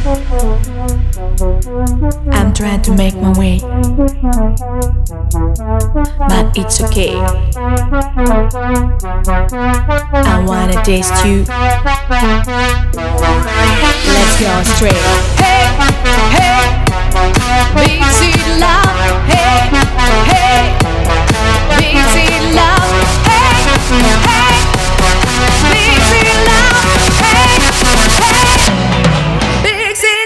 I'm trying to make my way, but it's okay. I wanna taste you. Let's go straight. Hey, hey, big city love. Hey, hey, big city love. Hey, hey, big city love. Hey, hey, big city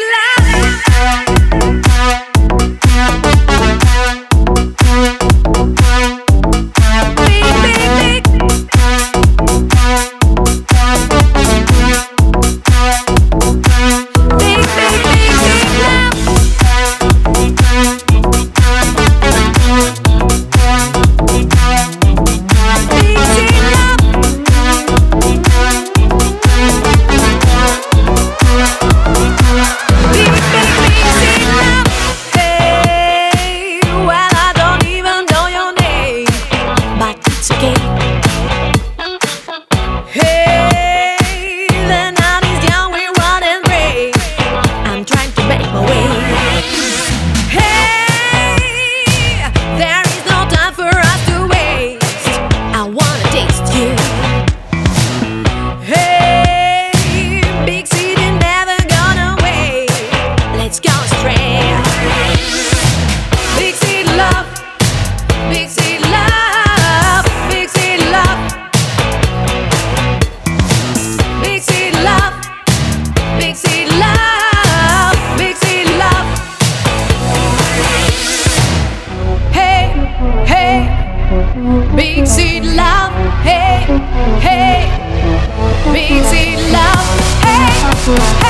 big city love, hey, hey, big city love, hey.